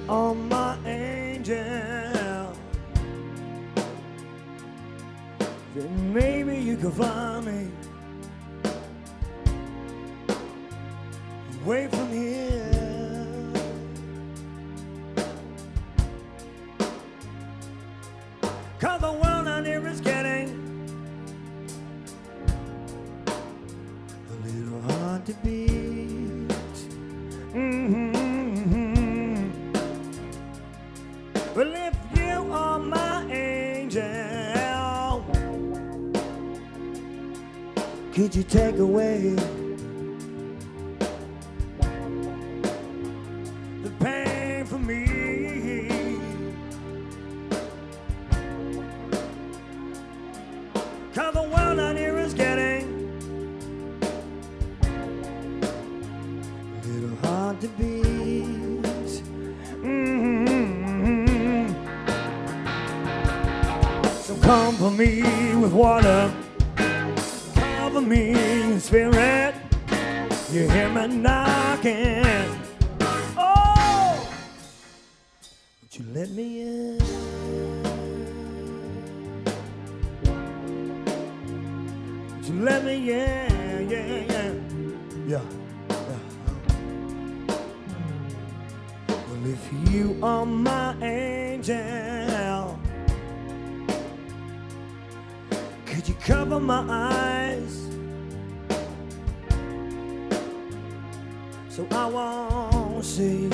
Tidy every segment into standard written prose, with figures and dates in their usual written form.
are my angel, then maybe you can find me away from here. Cause the world out here is getting a little hard to beat. Well, if you are my angel, could you take away the pain from me? Cause the world out here is getting a little hard to beat. So comfort me with water, cover me in spirit. You hear me knocking. Oh, would you let me in? Would you let me in? Yeah. Well, if you are my angel, could you cover my eyes so I won't see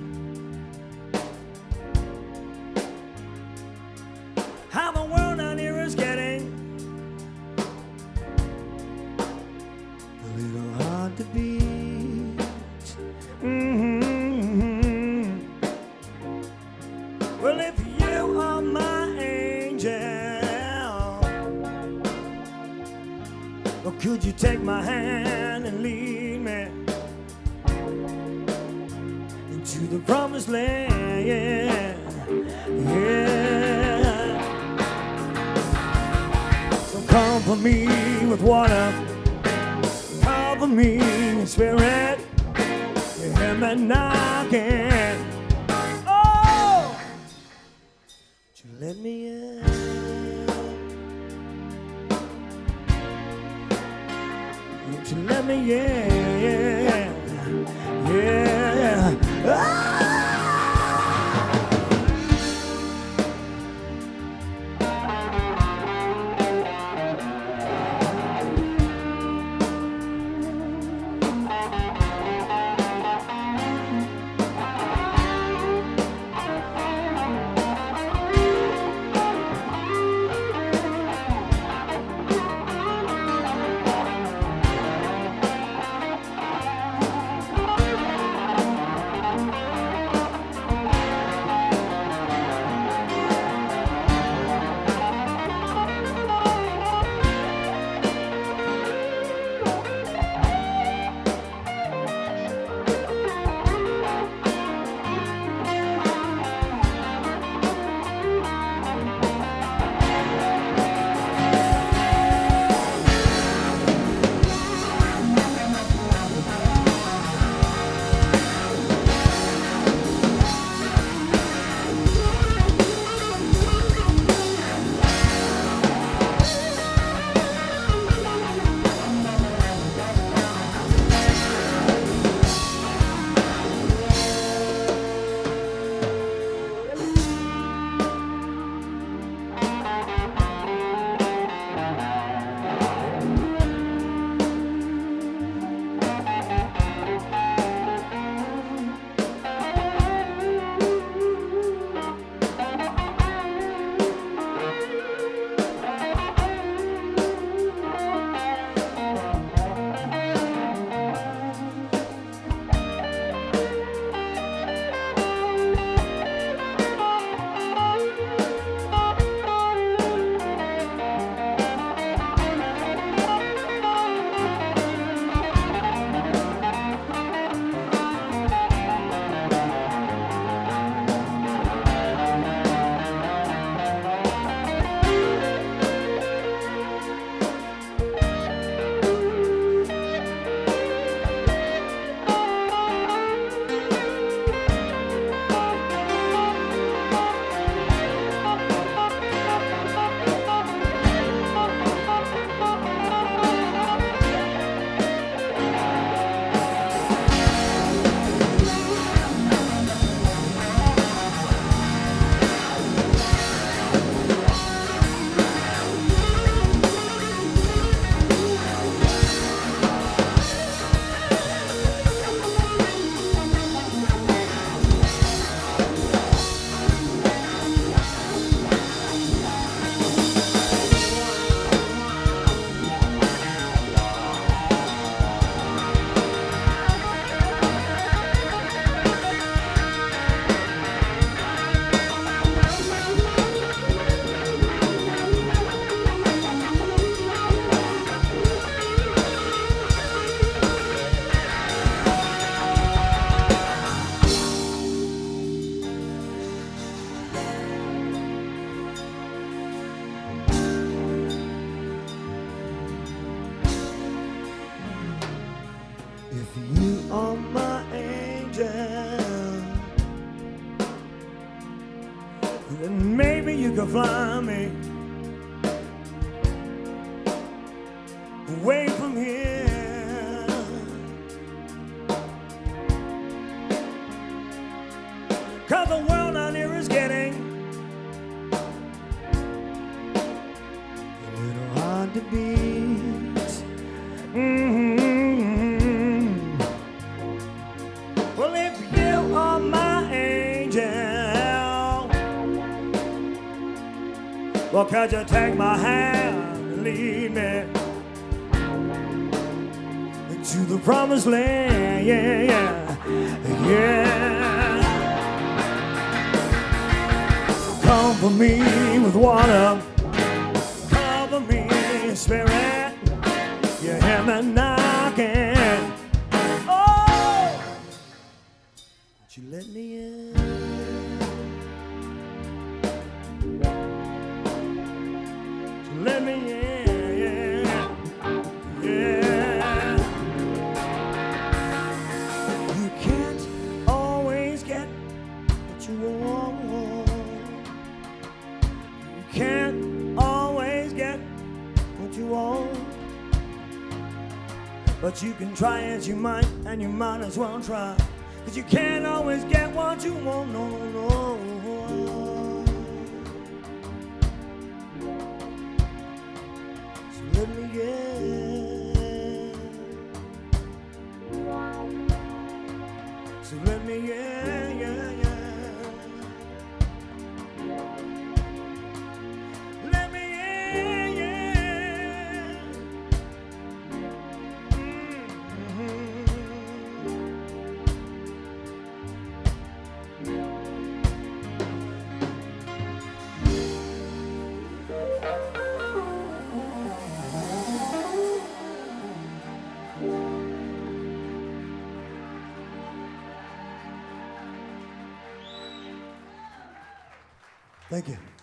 how the world out here is getting a little hard to beat. Well, if you are my angel, or could you take my hand and lead me into the promised land? Yeah. So comfort me with water, cover me in spirit. You hear me knocking. Oh, would you let me in? Would you let me in? Yeah. Ah! then maybe you could fly me away from here. 'Cause the world out here is getting a little hard to beat. Well, if you are my angel, well, could you take my hand and lead me to the promised land? Yeah, yeah, yeah. Cover me with water, cover me, Spirit. You hear me knocking. Oh, won't you let me in? Let me in, yeah. You can't always get what you want. You can't always get what you want. But you can try as you might, and you might as well try. 'Cause you can't always get what you want, no, no. Let me in. So let me in, yeah, yeah. Let me in, yeah. Thank you.